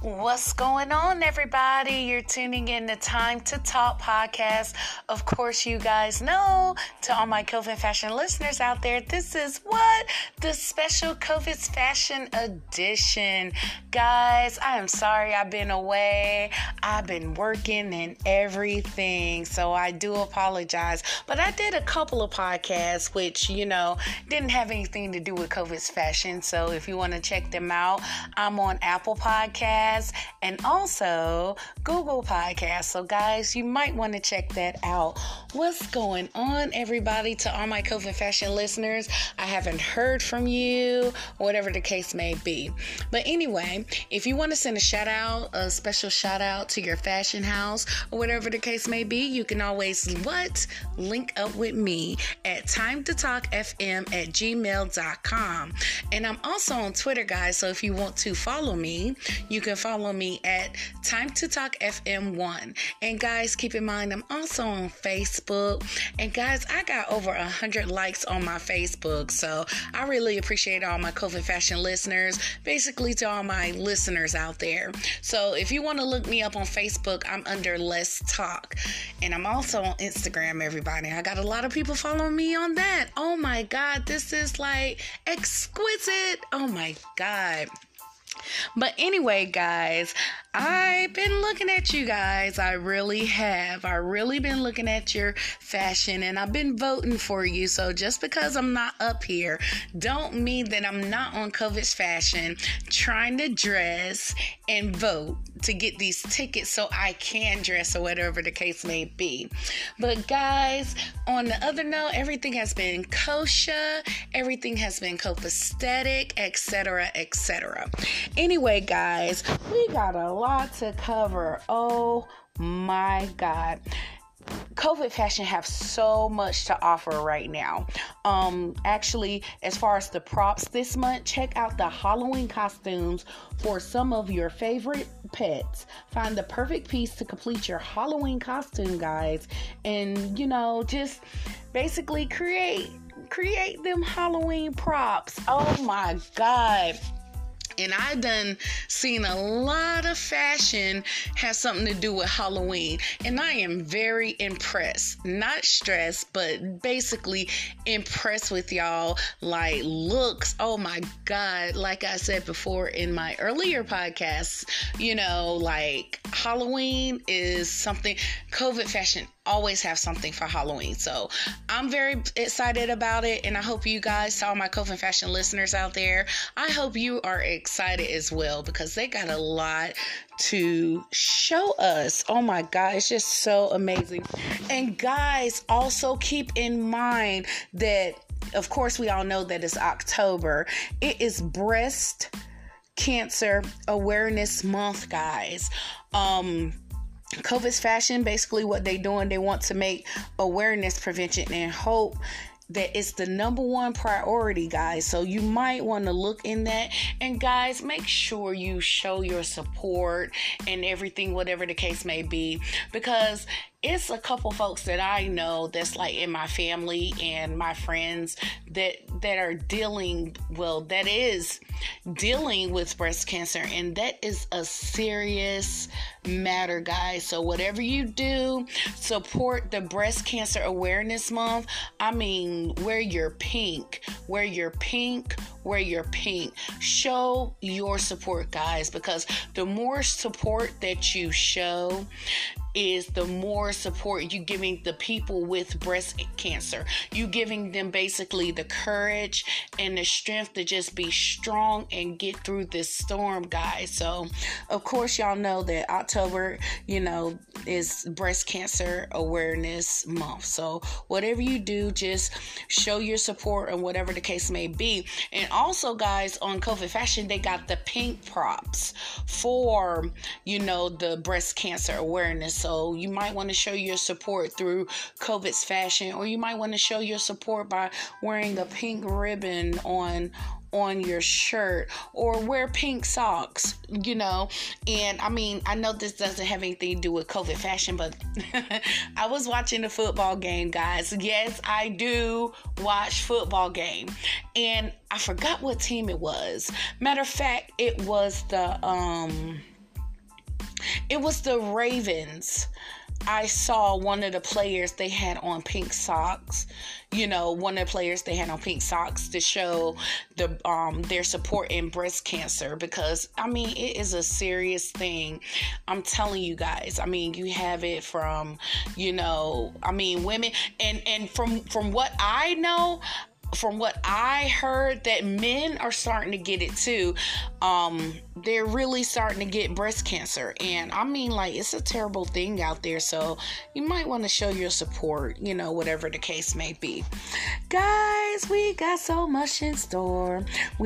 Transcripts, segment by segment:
What's going on, everybody? You're tuning in to Time to Talk podcast. Of course, you guys know, to all my COVID fashion listeners out there, this is the special COVID fashion edition. Guys, I am sorry I've been away. I've been working and everything, so I do apologize. But I did a couple of podcasts, which, didn't have anything to do with COVID's fashion. So if you want to check them out, I'm on Apple Podcasts and also Google Podcasts. So guys, you might want to check that out. What's going on, everybody? To all my COVID fashion listeners, I haven't heard from you, whatever the case may be. But anyway, if you want to send a special shout out to your fashion house or whatever the case may be, you can always link up with me at timetotalkfm@gmail.com. And I'm also on Twitter, guys. So if you want to follow me, you can follow me at Time to Talk FM1. And guys, keep in mind, I'm also on Facebook. And guys, I got over 100 likes on my Facebook. So I really appreciate all my COVID fashion listeners, basically to all my listeners out there. So if you want to look me up on Facebook, I'm under Let's Talk. And I'm also on Instagram, everybody. I got a lot of people following me on that. Oh my God, this is like exquisite. Oh my God. But anyway, guys, I've been looking at you guys. I really have. I really been looking at your fashion and I've been voting for you. So just because I'm not up here don't mean that I'm not on COVID's fashion trying to dress and vote to get these tickets so I can dress or whatever the case may be. But guys, on the other note, everything has been kosher. Everything has been copacetic, etc., etc. Anyway, guys, we got a lot to cover. Oh my God. COVID fashion have so much to offer right now. Actually, as far as the props this month, check out the Halloween costumes for some of your favorite pets. Find the perfect piece to complete your Halloween costume, guys. And, just basically create them Halloween props. Oh my God. And I done seen a lot of fashion have something to do with Halloween. And I am very impressed. Not stressed, but basically impressed with y'all. Like looks. Oh my God. Like I said before in my earlier podcasts, like Halloween is something. COVID fashion always have something for Halloween. So I'm very excited about it. And I hope you guys, all my COVID fashion listeners out there, I hope you are excited as well because they got a lot to show us. Oh my God, it's just so amazing. And guys, also keep in mind that, of course, we all know that it's October. It is Breast Cancer Awareness Month, guys. COVID's fashion, basically what they doing, they want to make awareness, prevention, and hope that it's the number one priority, guys. So you might want to look in that. And guys, make sure you show your support and everything, whatever the case may be, because it's a couple folks that I know that's like in my family and my friends that are dealing with breast cancer, and that is a serious matter, guys. So whatever you do, support the Breast Cancer Awareness Month. I mean, wear your pink. Show your support, guys, because the more support that you show is the more support you giving the people with breast cancer. You giving them basically the courage and the strength to just be strong and get through this storm, guys. So, of course, y'all know that October, is Breast Cancer Awareness Month. So, whatever you do, just show your support and whatever the case may be. And also, guys, on COVID fashion, they got the pink props for, the breast cancer awareness. So you might want to show your support through COVID's fashion, or you might want to show your support by wearing a pink ribbon on your shirt, or wear pink socks, And I mean, I know this doesn't have anything to do with COVID fashion, but I was watching the football game, guys. Yes, I do watch football game, and I forgot what team it was. Matter of fact, it was the It was the Ravens. I saw one of the players they had on pink socks. One of the players they had on pink socks to show their support in breast cancer, because it is a serious thing. I'm telling you guys. You have it from women, and from what I know, from what I heard, that men are starting to get it too. They're really starting to get breast cancer. And it's a terrible thing out there. So you might want to show your support, whatever the case may be. Guys, we got so much in store.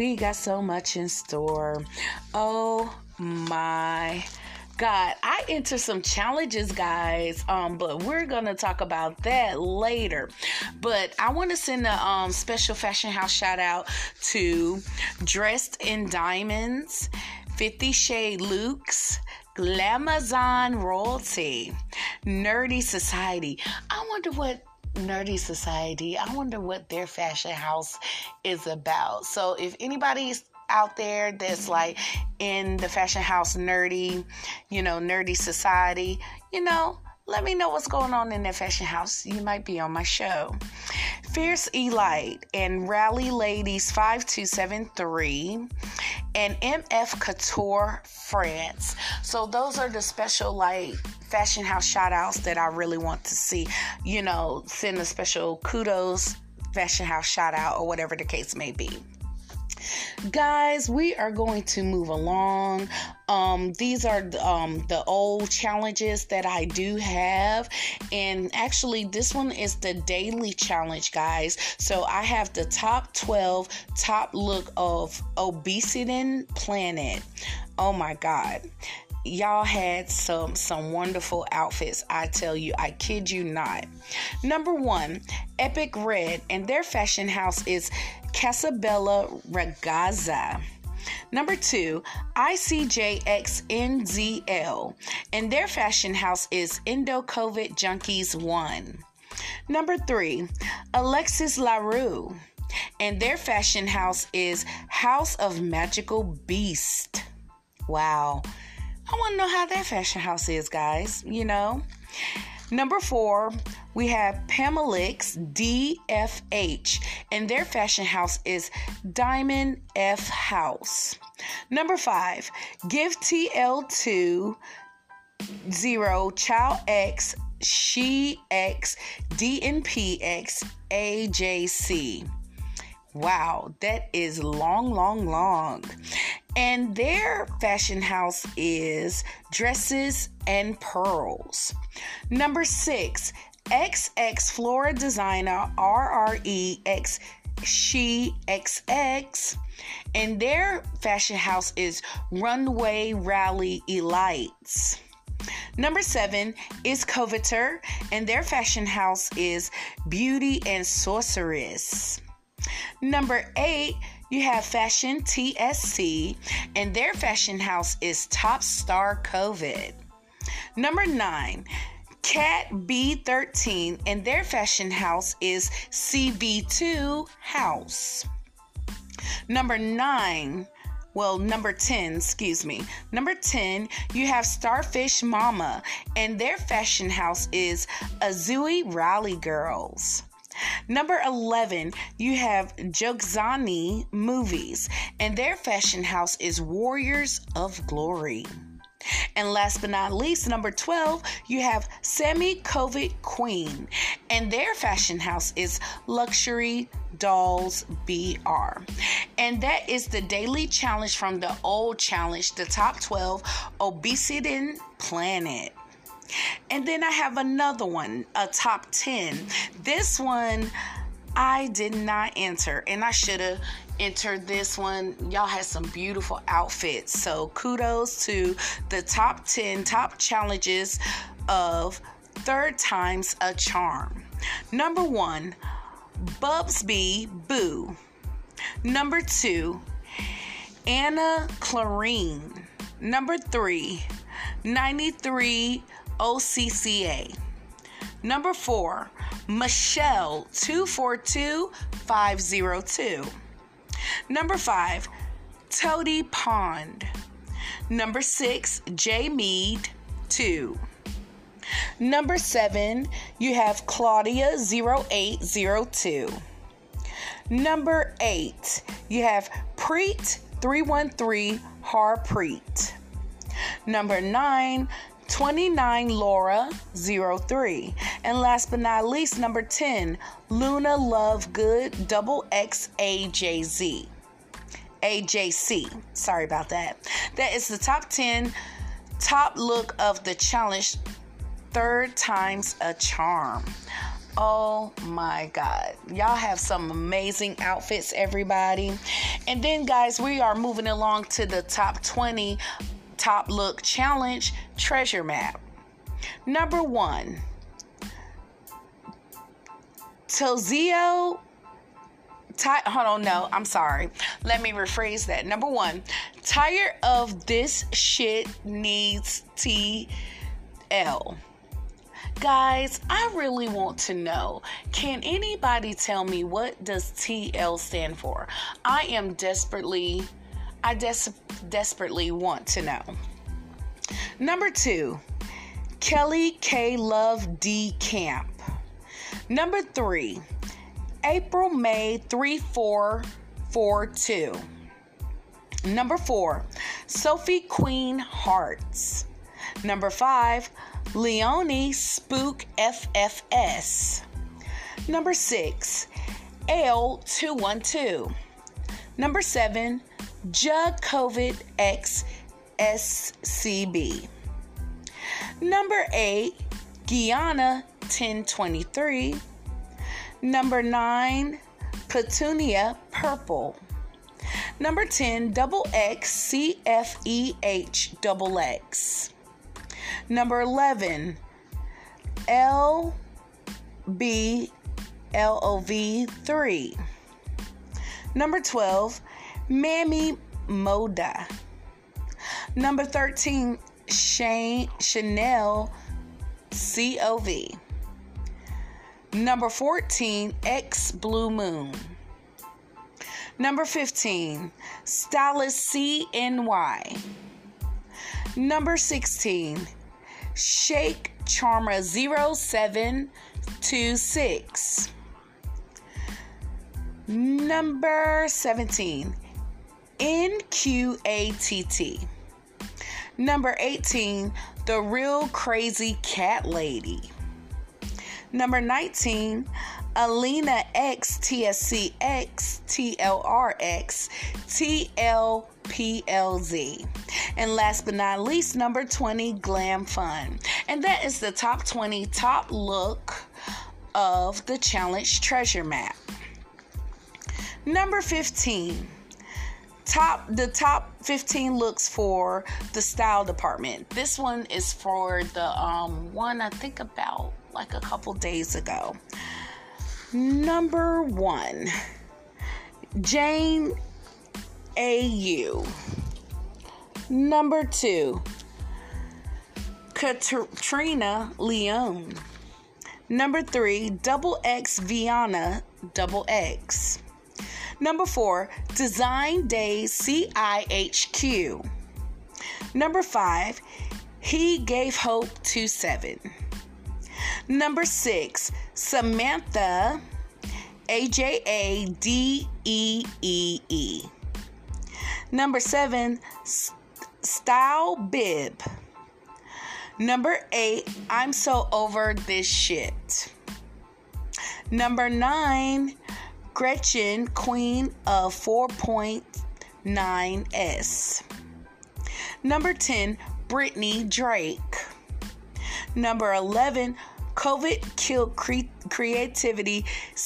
Oh my God, I enter some challenges, guys, but we're going to talk about that later. But I want to send a special fashion house shout out to Dressed in Diamonds, 50 Shade Luxe, Glamazon Royalty, Nerdy Society. I wonder what their fashion house is about. So if anybody's out there that's like in the fashion house nerdy society, let me know what's going on in that fashion house. You might be on my show. Fierce Elite and Rally Ladies 5273 and MF Couture France. So those are the special fashion house shout outs that I really want to see. Send a special kudos fashion house shout out, or whatever the case may be. Guys, we are going to move along. These are the old challenges that I do have. And actually, this one is the daily challenge, guys. So I have the top 12 top look of Obesity Planet. Oh my God. Y'all had some wonderful outfits. I tell you, I kid you not. Number 1, Epic Red, and their fashion house is Casabella Ragazza. Number 2, ICJXNZL, and their fashion house is Indo COVID Junkies 1. Number 3, Alexis LaRue, and their fashion house is House of Magical Beast. Wow. I want to know how that fashion house is, guys. Number 4, we have Pamelix DFH, and their fashion house is Diamond F House. Number 5, Give TL2 0 Child X She X DNP X AJC. Wow, that is long. And their fashion house is Dresses and Pearls. Number 6, XX Flora Designer RREX She XX. And their fashion house is Runway Rally Elites. Number 7 is Coveter, and their fashion house is Beauty and Sorceress. Number 8, you have Fashion TSC, and their fashion house is Top Star COVID. Number 9, Cat B13, and their fashion house is CB2 House. Number 10, Number 10, you have Starfish Mama, and their fashion house is Azui Rally Girls. Number 11, you have Jokzani Movies, and their fashion house is Warriors of Glory. And last but not least, number 12, you have Semi-COVID Queen, and their fashion house is Luxury Dolls BR. And that is the daily challenge from the old challenge, the top 12 Obesity Planet. And then I have another one, a top 10. This one I did not enter, and I should have entered this one. Y'all had some beautiful outfits. So kudos to the top 10 top challenges of Third Time's a Charm. Number 1, Bubsby Boo. Number 2, Anna Clarine. Number 3, 93 OCCA. Number 4, Michelle 242502. Number 5, Toady Pond. Number 6, J Mead. 2. Number 7, you have Claudia 0802. Number 8, you have Preet 313 Harpreet. Number 9, 29 Laura 03. And last but not least, number 10, Luna Lovegood XXAJZ. AJC. Sorry about that. That is the top 10 top look of the challenge. 3rd time's a charm. Oh my God. Y'all have some amazing outfits, everybody. And then, guys, we are moving along to the top 20 top look challenge treasure map. Number 1, Tozio. Hold on, no, I'm sorry. Let me rephrase that. Number 1, tired of this shit needs TL. Guys, I really want to know, can anybody tell me what does TL stand for? I desperately want to know. Number 2, Kelly K Love D Camp. Number 3, April May 3442. Number 4, Sophie Queen Hearts. Number 5, Leonie Spook FFS. Number 6, L212. Number 7, Jug COVID X SCB. Number 8, Guyana 1023. Number 9, Petunia Purple. Number 10, Double X CFEH Double X. Number 11, LBLOV3. Number 12, Mammy Moda. Number 13, Chanel COV. Number 14, X Blue Moon. Number 15, Stylist CNY. Number 16, Shake Charma 0726. Number 17, NQATT. Number 18, The Real Crazy Cat Lady. Number 19, Alina X TSC X TLRX TLPLZ. And last but not least, number 20, Glam Fun. And that is the top 20 top look of the challenge treasure map. Number 15, the top 15 looks for the style department. This one is for the one I think about like a couple days ago. Number 1, Jane AU. Number 2, Katrina Leone. Number 3, Double X Viana Double X. Number 4, Design Day CIHQ. Number 5, He Gave Hope 27. Number 6, Samantha AJADEEE. Number 7, Style Bib. Number 8, I'm So Over This Shit. Number 9, Gretchen, Queen of 4.9S. Number 10, Brittany Drake. Number 11, COVID Killed Creativity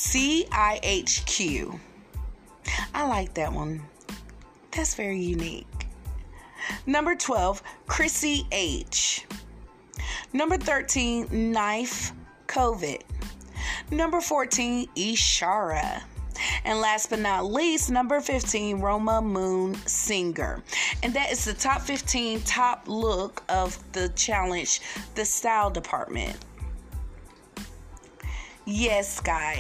CIHQ. I like that one. That's very unique. Number 12, Chrissy H. Number 13, Knife COVID. Number 14, Ishara. And last but not least, number 15, Roma Moon Singer. And that is the top 15 top look of the challenge, the style department. Yes, guys,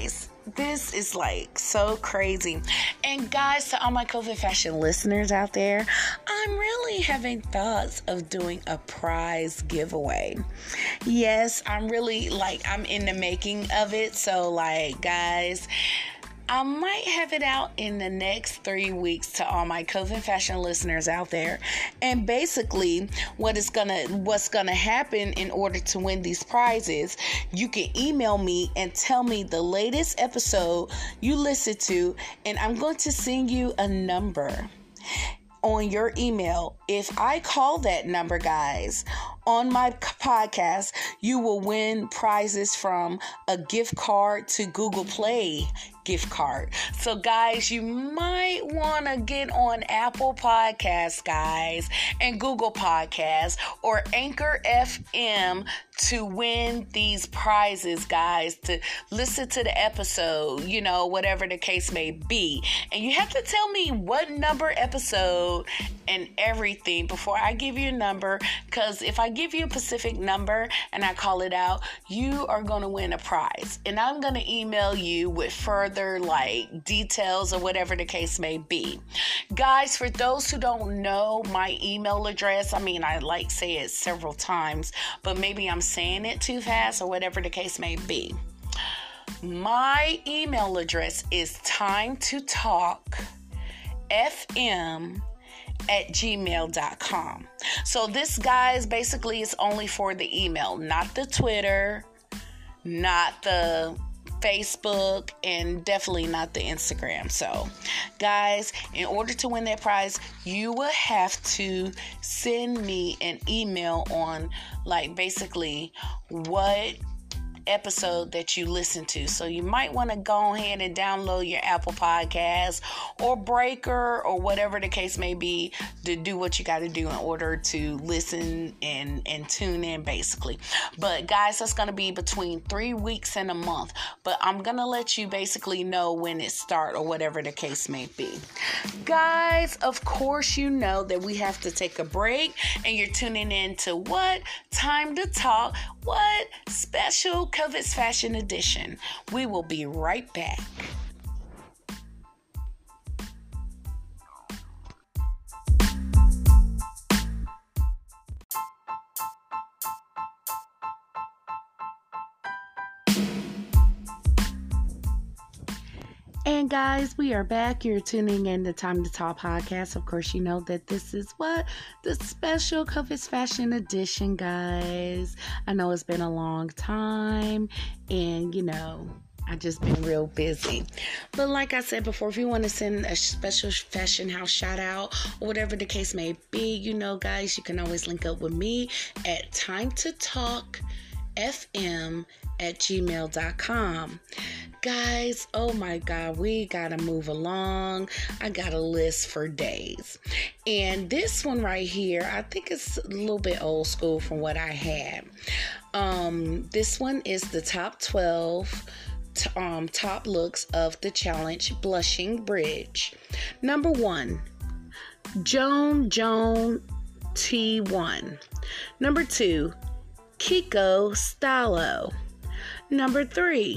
This is like so crazy. And guys, to all my COVID fashion listeners out there, I'm really having thoughts of doing a prize giveaway. Yes, I'm in the making of it. So like, guys, I might have it out in the next 3 weeks to all my COVID fashion listeners out there. And basically, what's gonna happen in order to win these prizes, you can email me and tell me the latest episode you listened to, and I'm going to send you a number on your email. If I call that number, guys, on my podcast, you will win prizes from a gift card to Google Play gift card. So guys, you might want to get on Apple Podcasts, guys, and Google Podcasts or Anchor FM to win these prizes, guys, to listen to the episode, whatever the case may be. And you have to tell me what number, episode, and everything before I give you a number, because if I give you a specific number and I call it out, you are going to win a prize. And I'm going to email you with further details or whatever the case may be. Guys, for those who don't know my email address, I say it several times, but maybe I'm saying it too fast or whatever the case may be. My email address is timetotalkfm@gmail.com. So this, guys, basically is only for the email, not the Twitter, not the Facebook, and definitely not the Instagram. So, guys, in order to win that prize, you will have to send me an email on basically what episode that you listen to. So you might want to go ahead and download your Apple Podcast or Breaker or whatever the case may be to do what you got to do in order to listen and tune in, basically. But guys, that's going to be between 3 weeks and a month. But I'm going to let you basically know when it starts or whatever the case may be. Guys, of course, you know that we have to take a break, and you're tuning in to what? Time to Talk. What? Special COVID's Fashion Edition. We will be right back. And guys, we are back. You're tuning in to Time to Talk podcast. Of course, you know that this is the special COVID's Fashion Edition, guys. I know it's been a long time, and I just been real busy. But like I said before, if you want to send a special fashion house shout out or whatever the case may be, guys, you can always link up with me at timetotalkfm@gmail.com. Guys, oh my God, we gotta move along. I got a list for days. And this one right here, I think it's a little bit old school from what I had. This one is the top 12 top looks of the challenge Blushing Bridge. Number 1, Joan T1. Number 2, Kiko Stylo. Number 3,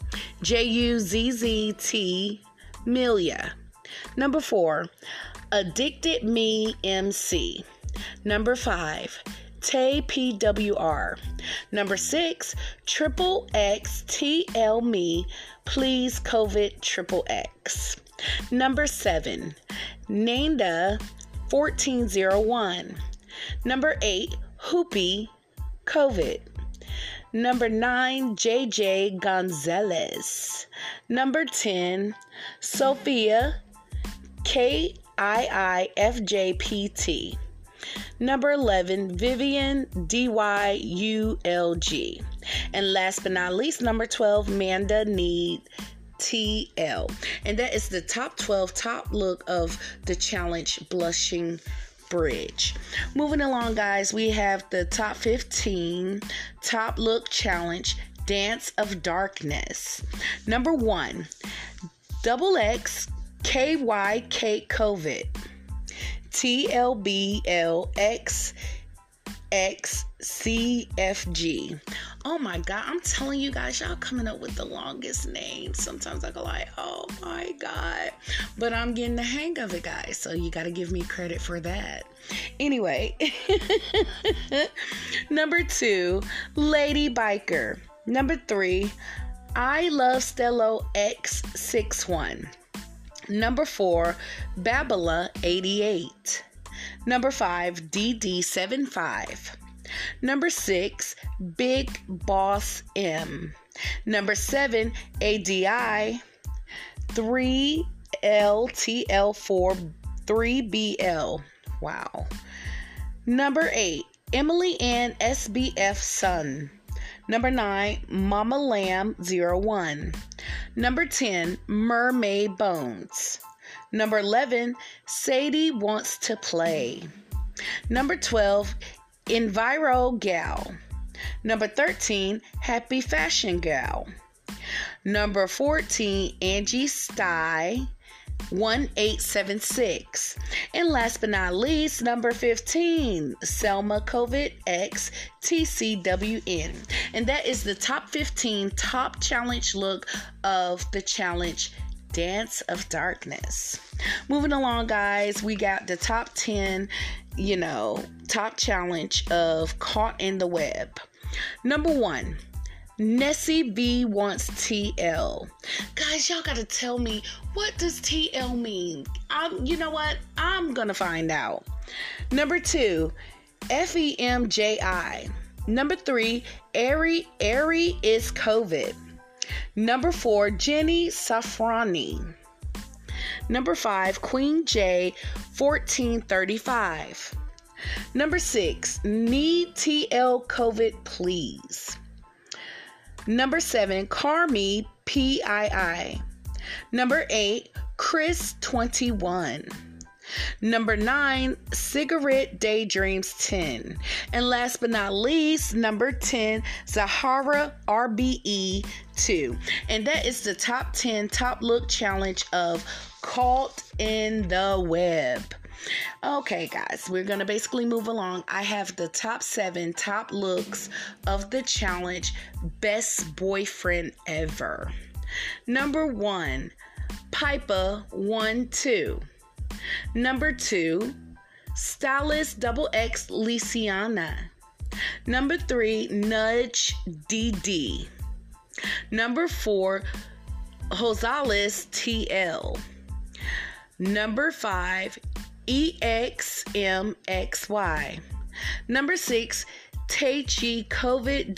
JUZZT Milia. Number 4, Addicted Me MC. Number 5, Tay PWR. Number 6, Triple X TL Me Please COVID Triple X. Number 7, Nanda 1401. Number 8, Hoopy COVID. Number 9, JJ Gonzalez. Number 10, Sophia KIIFJPT. Number 11, Vivian DYULG. And last but not least, number 12, Manda Need TL. And that is the top 12 top look of the challenge Blushing Bridge. Moving along, guys, we have the top 15 top look challenge Dance of Darkness. Number 1, XX KYK COVID. TLBLXXCFG. Oh my God, I'm telling you guys, y'all coming up with the longest names. Sometimes I go like, oh my God. But I'm getting the hang of it, guys. So you got to give me credit for that. Anyway, number 2, Lady Biker. Number 3, I Love Stello X61. Number 4, Babala 88. Number 5, DD75. Number 6, Big Boss M. Number 7, ADI 3LTL4 3BL. Wow. Number 8, Emily Ann SBF Sun. Number 9, Mama Lamb 01. Number 10, Mermaid Bones. Number 11, Sadie Wants to Play. Number 12, Enviro Gal. Number 13, Happy Fashion Gal. Number 14, Angie Sty 1876. And last but not least, number 15, Selma COVID X TCWN. And that is the top 15 top challenge look of the challenge Dance of Darkness. Moving along, guys, we got the top 10, top challenge of Caught in the Web. Number 1, Nessie V Wants TL. Guys, y'all gotta tell me, what does TL mean? You know what? I'm gonna find out. Number 2, FEMJI. Number 3, Ari is COVID. Number 4, Jenny Safrani. Number 5, Queen J 1435. Number 6, Need TL COVID Please. Number 7, Carmi PII. Number 8, Chris 21. Number 9, Cigarette Daydreams 10. And last but not least, number 10, Zahara RBE 2. And that is the top 10 top look challenge of Caught in the Web. Okay, guys, we're going to basically move along. I have the top 7 top looks of the challenge Best Boyfriend Ever. Number 1, Piper 12. Number 2, Stylist XX Lisiana. Number 3, Nudge DD. Number 4, Rosales TL. Number 5, EXMXY. Number 6, Taichi COVID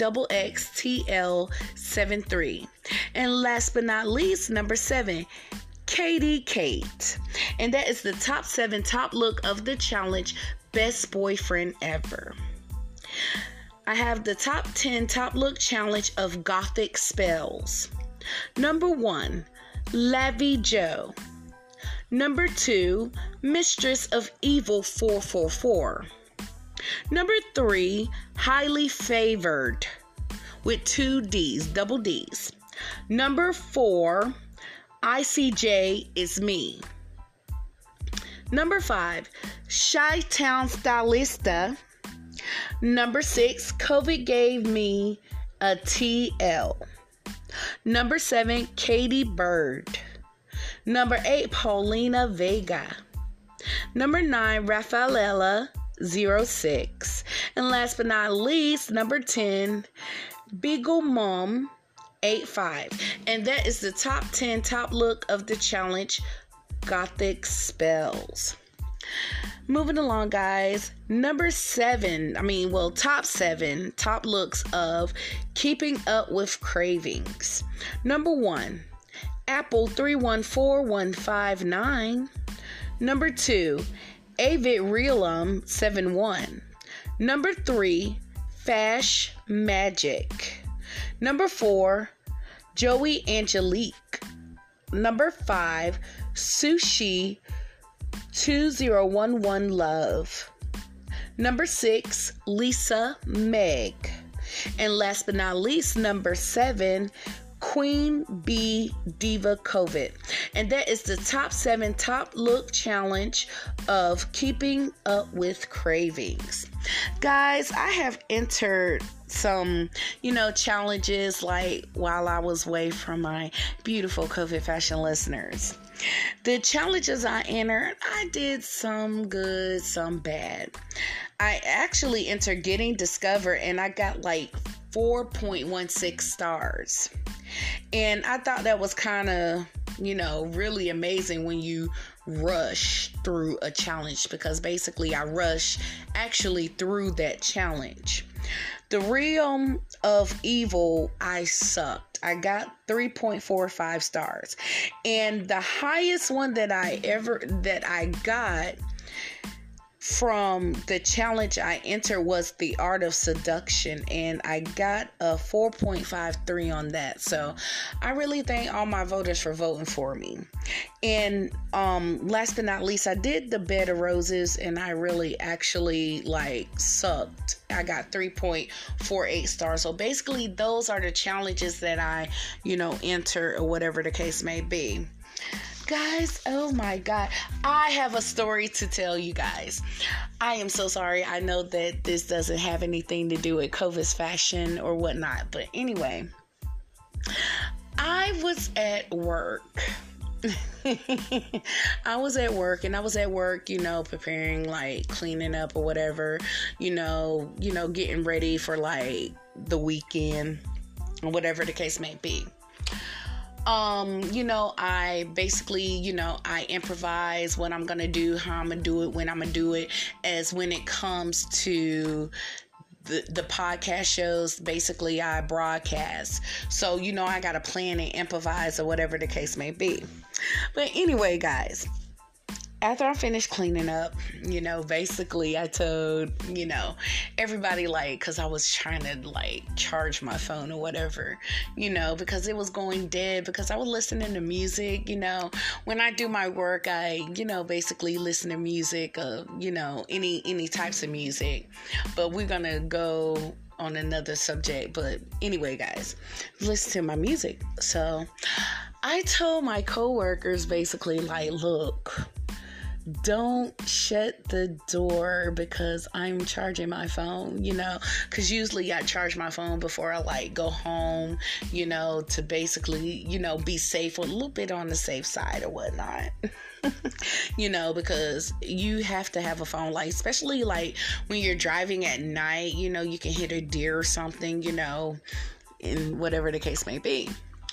XXTL73. And last but not least, number 7, Katie Kate. And that is the top 7 top look of the challenge Best Boyfriend Ever. I have the top 10 top look challenge of Gothic Spells. Number 1, Lavi Joe. Number 2, Mistress of Evil 444. Number 3, Highly Favored with 2 D's, double D's. Number 4, ICJ is Me. Number 5, Chi-Town Stylista. Number 6, COVID Gave Me a TL. Number 7, Katie Bird. Number 8, Paulina Vega. Number 9, Rafaela 06. And last but not least, number 10, Beagle Mom 85. And that is the top 10 top look of the challenge Gothic Spells. Moving along, guys. Top 7 top looks of Keeping Up with Cravings. Number 1, Apple 314159. Number 2, Avid Realum 71. Number 3, Fash Magic. Number 4, Joey Angelique. Number 5, Sushi 2011 Love. Number 6, Lisa Meg. And last but not least, number 7, Queen Bee Diva COVID. And that is the top 7 top look challenge of Keeping Up with Cravings. Guys, I have entered some, challenges like while I was away from my beautiful COVID fashion listeners. The challenges I entered, I did some good, some bad. I actually entered Getting Discovered and I got like 4.16 stars. And I thought that was kind of, really amazing when you rush through a challenge, because basically I rushed actually through that challenge. The Realm of Evil, I sucked. I got 3.45 stars. And the highest one that I got from the challenge I entered was The Art of Seduction, and I got a 4.53 on that. So I really thank all my voters for voting for me. And last but not least, I did the Bed of Roses, and I really actually sucked. I got 3.48 stars. So basically those are the challenges that I enter, or whatever the case may be. Guys, oh my God, I have a story to tell you guys. I am so sorry. I know that this doesn't have anything to do with COVID's fashion or whatnot, but anyway, I was at work. I was at work, preparing, cleaning up or whatever, getting ready for the weekend or whatever the case may be. I basically, I improvise what I'm going to do, how I'm going to do it, when I'm going to do it, as when it comes to the podcast shows. Basically, I broadcast. So, I got to plan and improvise or whatever the case may be. But anyway, guys, after I finished cleaning up, basically I told, everybody, because I was trying to, charge my phone or whatever, because it was going dead, because I was listening to music. When I do my work, I, basically listen to music, any types of music. But we're going to go on another subject. But anyway, guys, listen to my music. So I told my coworkers basically, look, don't shut the door because I'm charging my phone, because usually I charge my phone before I go home, to basically, be safe, or a little bit on the safe side or whatnot. Because you have to have a phone, especially when you're driving at night, you can hit a deer or something, and whatever the case may be.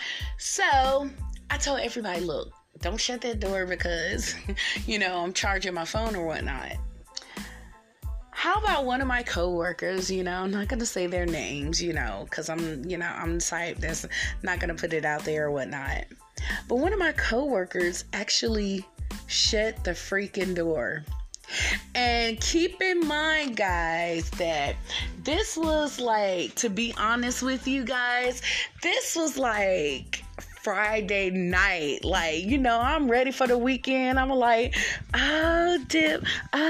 So I told everybody, look, don't shut that door because, I'm charging my phone or whatnot. How about one of my coworkers, I'm not going to say their names, because I'm the type that's not going to put it out there or whatnot. But one of my coworkers actually shut the freaking door. And keep in mind, guys, that this was to be honest with you guys, this was Friday night. I'm ready for the weekend. I'm oh dip,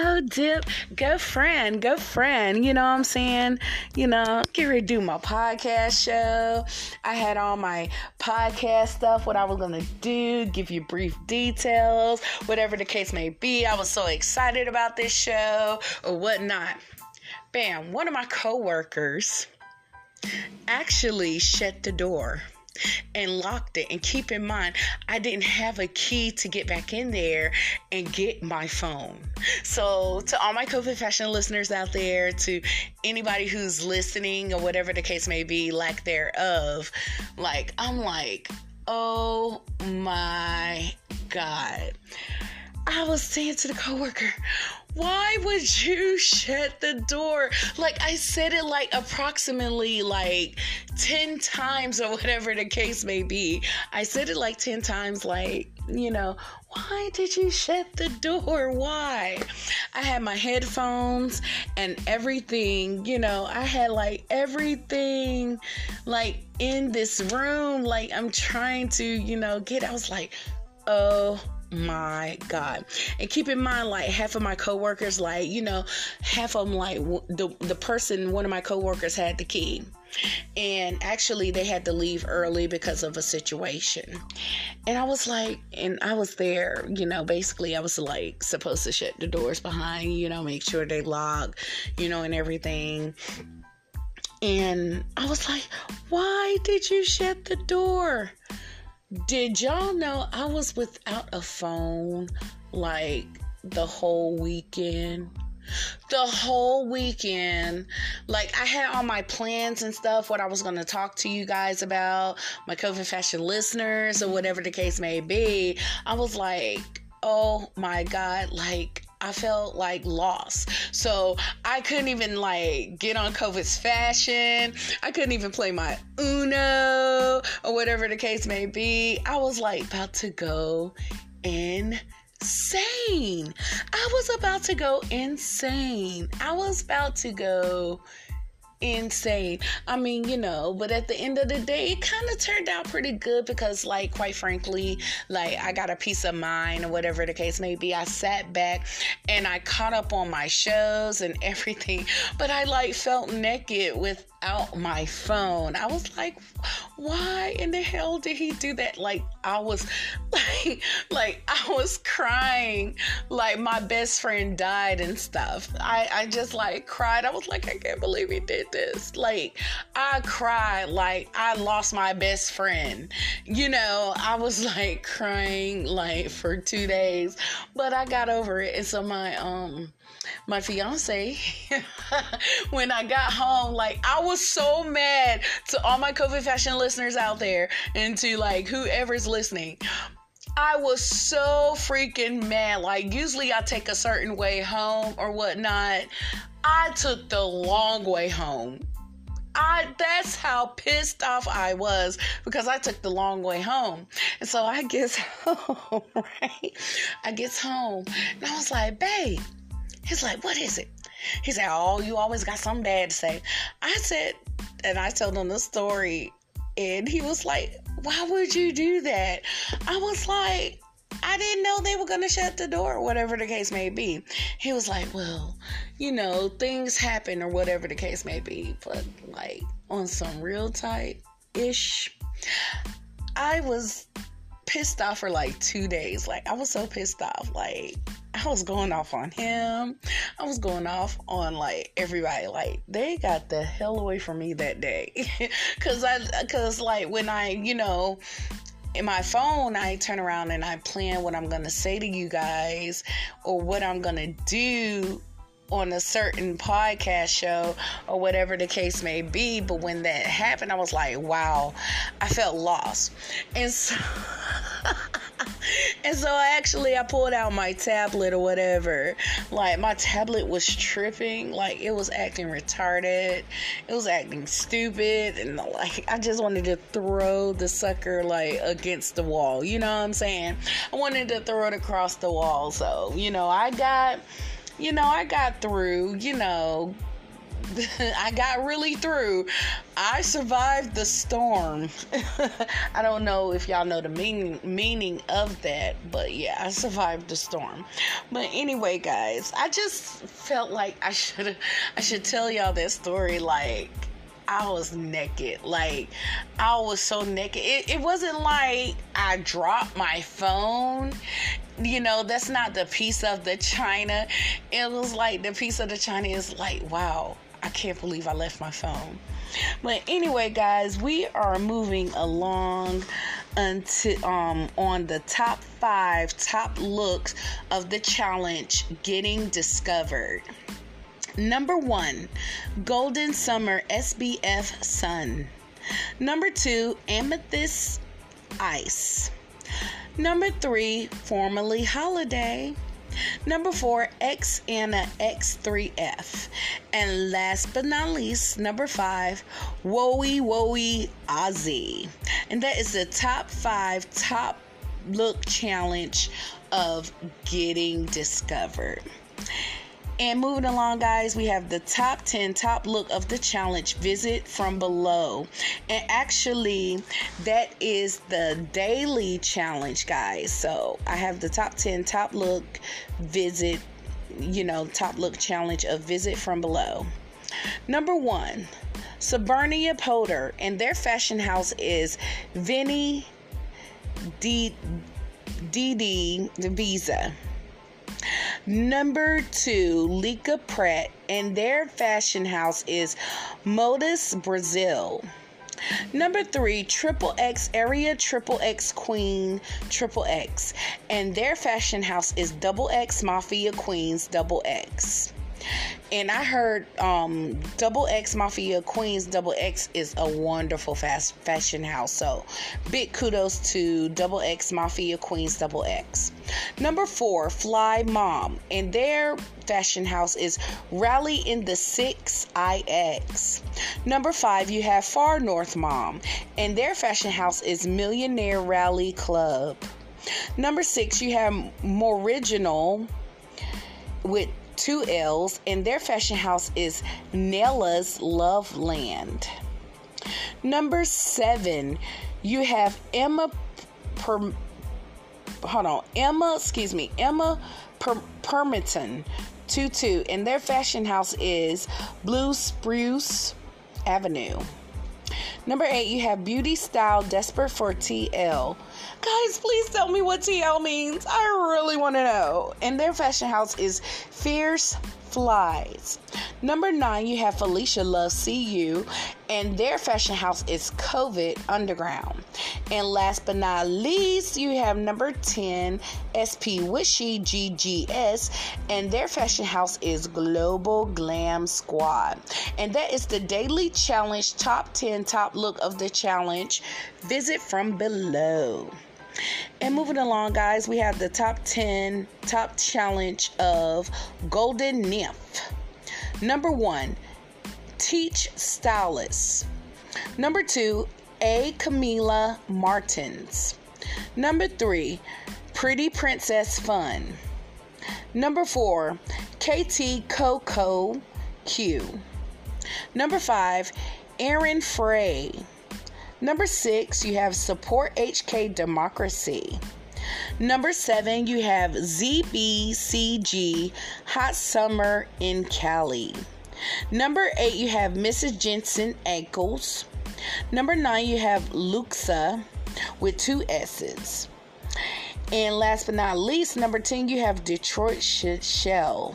go friend, you know what I'm saying? Get ready to do my podcast show. I had all my podcast stuff, what I was gonna do, give you brief details, whatever the case may be. I was so excited about this show or whatnot. Bam, one of my coworkers actually shut the door and locked it. And keep in mind, I didn't have a key to get back in there and get my phone. So to all my COVID fashion listeners out there, to anybody who's listening or whatever the case may be, lack thereof, I'm oh my God. I was saying to the coworker, why would you shut the door? I said it approximately 10 times or whatever the case may be. I said it 10 times, why did you shut the door? Why? I had my headphones and everything, I had everything in this room. I'm trying to, I was oh my God. And keep in mind, half of my coworkers, half of them, the person, one of my coworkers had the key, and actually they had to leave early because of a situation. And I was and I was there, basically I was supposed to shut the doors behind, make sure they lock, and everything. And I was like, why did you shut the door? Did y'all know I was without a phone like the whole weekend? The whole weekend. Like, I had all my plans and stuff, what I was going to talk to you guys about, my COVID fashion listeners, or whatever the case may be. I was like, oh my God, like, I felt like lost. So I couldn't even like get on COVID's fashion. I couldn't even play my Uno or whatever the case may be. I was like about to go insane. I was about to go insane. I mean, you know, but at the end of the day, it kind of turned out pretty good because, like, quite frankly, like, I got a peace of mind or whatever the case may be. I sat back and I caught up on my shows and everything, but I, like, felt naked without my phone. I was like, why in the hell did he do that? Like, I was like I was crying like my best friend died and stuff. I just like cried. I was like, I can't believe he did this. Like, I cried like I lost my best friend. You know, I was like crying like for 2 days, but I got over it. And so my fiance, when I got home, like, I was so mad to all my COVID fashion listeners out there and to like whoever's listening. I was so freaking mad. Like, usually I take a certain way home or whatnot. I took the long way home. That's how pissed off I was because I took the long way home. And so I gets home, right? I gets home and I was like, babe. He's like, what is it? He said, oh, you always got something bad to say. I said, and I told him the story, and he was like, why would you do that? I was like, I didn't know they were going to shut the door, whatever the case may be. He was like, well, you know, things happen or whatever the case may be, but like on some real tight-ish, I was pissed off for like 2 days. Like, I was so pissed off. Like, I was going off on him. I was going off on like everybody. Like, they got the hell away from me that day. Cause like when I, you know, in my phone, I turn around and I plan what I'm going to say to you guys or what I'm going to do on a certain podcast show or whatever the case may be. But when that happened, I was like, wow, I felt lost. And so I pulled out my tablet or whatever. Like, my tablet was tripping. Like, it was acting retarded. It was acting stupid. And like, I just wanted to throw the sucker like against the wall. You know what I'm saying? I wanted to throw it across the wall. So, you know, I got through, you know, I got really through. I survived the storm. I don't know if y'all know the meaning of that, but yeah, I survived the storm. But anyway, guys, I just felt like I should tell y'all that story. Like, I was naked. Like, I was so naked. It wasn't like I dropped my phone. You know, that's not the piece of the china. It was like the piece of the china is like, wow, I can't believe I left my phone. But anyway, guys, we are moving along until on the top 5 top looks of the challenge Getting Discovered. Number 1, Golden Summer SPF Sun. Number 2, Amethyst Ice. Number 3, Formerly Holiday. Number 4, X Anna X3F. And last but not least, number 5, Woey Woey Ozzy. And that is the top 5 top look challenge of Getting Discovered. And moving along, guys, we have the top 10 top look of the challenge, Visit From Below. And actually, that is the daily challenge, guys. So I have the top 10 top look visit, top look challenge of Visit From Below. Number 1, Sabernia Potter, and their fashion house is Vinny DD Visa. Number 2, Lika Pratt, and their fashion house is Modus Brazil. Number 3, Triple X Area Triple X Queen Triple X, and their fashion house is Double X Mafia Queens Double X. And I heard Double X Mafia Queens Double X is a wonderful fashion house. So big kudos to Double X Mafia Queens Double X. Number 4, Fly Mom, and their fashion house is Rally in the 6IX. Number 5, you have Far North Mom, and their fashion house is Millionaire Rally Club. Number 6, you have Moriginal with 2 L's, and their fashion house is Nella's Loveland. Number 7, you have Emma Permiton 22, and their fashion house is Blue Spruce Avenue. Number 8, you have Beauty Style Desperate for TL. Guys, please tell me what TL means. I really want to know. And their fashion house is Fierce Flies. Number 9, you have Felicia Loves CU, and their fashion house is COVID Underground. And last but not least, you have number 10, SP Wishy GGS, and their fashion house is Global Glam Squad. And that is the daily challenge, top 10 top look of the challenge. Visit from below. And moving along, guys, we have the top 10 top challenge of Golden Nymph. Number 1, Teach Stylist. Number 2, A. Camila Martins. Number 3, Pretty Princess Fun. Number 4, KT Coco Q. Number 5, Aaron Frey. Number 6, you have Support HK Democracy. Number 7, you have ZBCG Hot Summer in Cali. Number 8, you have Mrs. Jensen Ankles. Number 9, you have Luxa with 2 S's. And last but not least, number 10, you have Detroit Shell.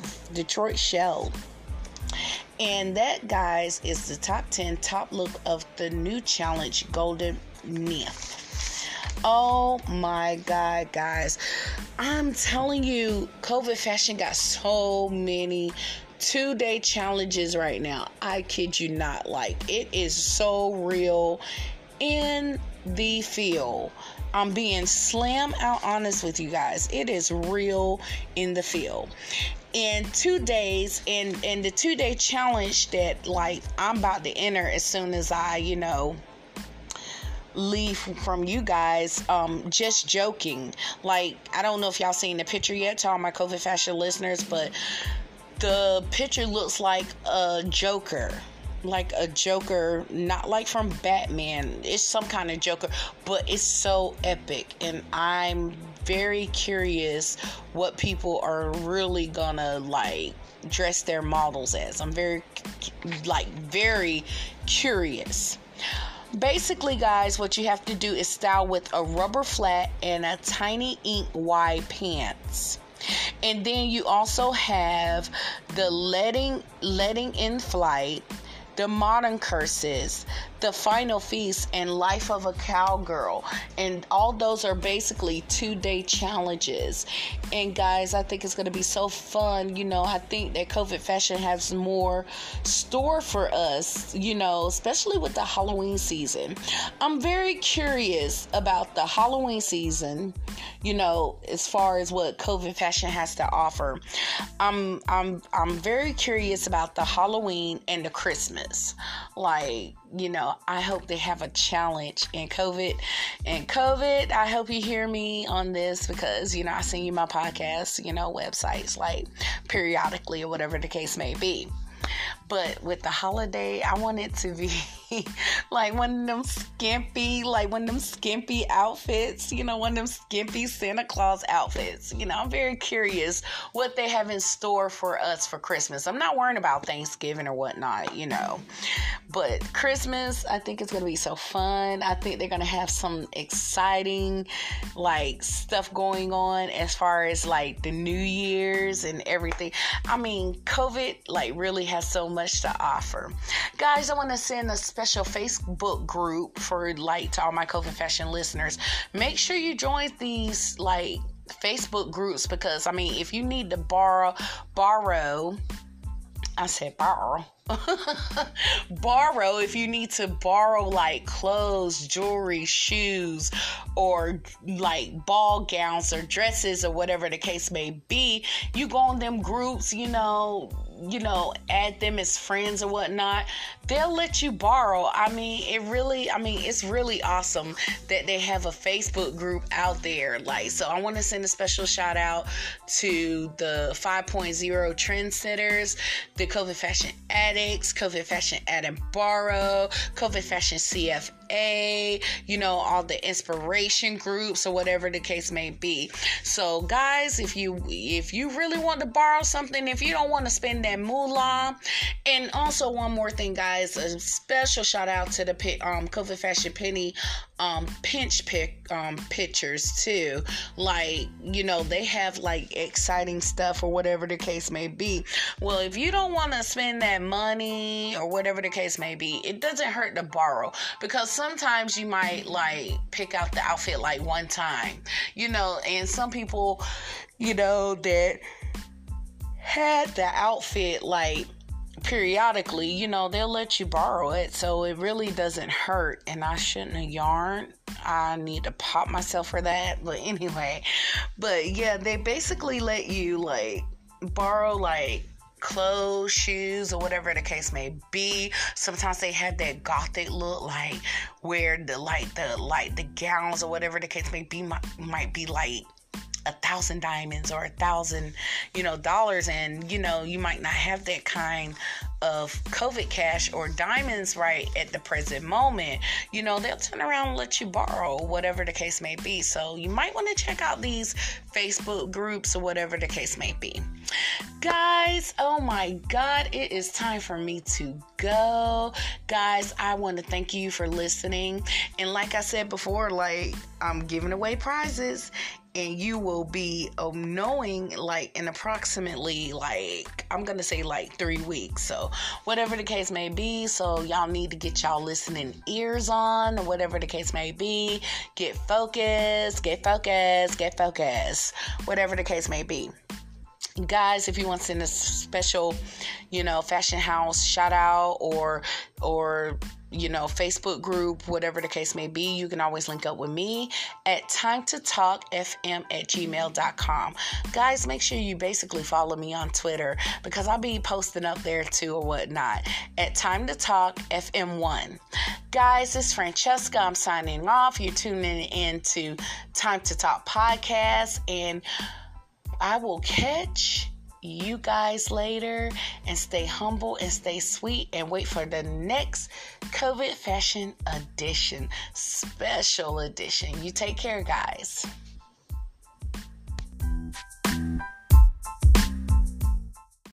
And that, guys, is the top 10 top look of the new challenge, Golden Nymph. Oh my God, guys. I'm telling you, COVID fashion got so many 2-day challenges right now. I kid you not. Like, it is so real in the field. I'm being slam out honest with you guys. It is real in the field. In 2 days, in the 2-day challenge that, like, I'm about to enter as soon as I, leave from you guys, just joking. Like, I don't know if y'all seen the picture yet, to all my COVID fashion listeners, but the picture looks like a Joker. Like a Joker, not like from Batman. It's some kind of Joker, but it's so epic, and I'm very curious what people are really gonna dress their models as. I'm very curious. Basically, guys, what you have to do is style with a rubber flat and a tiny ink wide pants. And then you also have the letting in flight, the modern curses, the final feast, and life of a cowgirl. And all those are basically 2-day challenges. And guys, I think it's going to be so fun. I think that COVID fashion has more store for us, especially with the Halloween season. I'm very curious about the Halloween season, as far as what COVID fashion has to offer. I'm very curious about the Halloween and the Christmas. I hope they have a challenge in COVID. And COVID, I hope you hear me on this, because, I send you my podcast, websites, periodically, or whatever the case may be. But with the holiday, I want it to be like one of them skimpy outfits, one of them skimpy Santa Claus outfits. I'm very curious what they have in store for us for Christmas. I'm not worrying about Thanksgiving or whatnot, but Christmas, I think it's going to be so fun. I think they're going to have some exciting, stuff going on as far as, the New Year's and everything. I mean, COVID, really has so much to offer. Guys, I want to send a special Facebook group for, to all my COVID Fashion listeners. Make sure you join these, Facebook groups because, if you need to borrow, I said borrow. Borrow if you need to borrow clothes, jewelry, shoes, or ball gowns or dresses or whatever the case may be. You go on them groups, add them as friends or whatnot. They'll let you borrow. It's really awesome that they have a Facebook group out there. So I want to send a special shout out to the 5.0 trendsetters, the COVID Fashion Addicts, COVID Fashion Add and Borrow, COVID Fashion CFA, all the inspiration groups or whatever the case may be. So guys, if you really want to borrow something, if you don't want to spend that moolah. And also one more thing, guys, a special shout out to the COVID Fashion Penny pinch pictures too. They have exciting stuff or whatever the case may be. Well, if you don't want to spend that money or whatever the case may be, it doesn't hurt to borrow, because sometimes you might pick out the outfit one time, and some people, that had the outfit periodically, they'll let you borrow it, so it really doesn't hurt. And I shouldn't have yarned. I need to pop myself for that. But anyway, yeah, they basically let you borrow clothes, shoes, or whatever the case may be. Sometimes they have that gothic look, where the gowns or whatever the case may be might be 1,000 diamonds or 1,000, dollars, and you might not have that kind of COVID cash or diamonds right at the present moment. They'll turn around and let you borrow, whatever the case may be. So you might want to check out these Facebook groups or whatever the case may be. Guys, oh my God, it is time for me to go. Guys, I want to thank you for listening. And like I said before, I'm giving away prizes, and you will be knowing in approximately I'm gonna say 3 weeks. So whatever the case may be, so y'all need to get y'all listening ears on, or whatever the case may be. Get focused, whatever the case may be. Guys, if you want to send a special, fashion house shout out or Facebook group, whatever the case may be, you can always link up with me at timetotalkfm@gmail.com. Guys, make sure you basically follow me on Twitter, because I'll be posting up there too or whatnot at timetotalkfm1. Guys, it's Francesca. I'm signing off. You're tuning in to Time to Talk podcast, and I will catch you guys later, and stay humble and stay sweet, and wait for the next COVID Fashion edition, special edition. You take care, guys.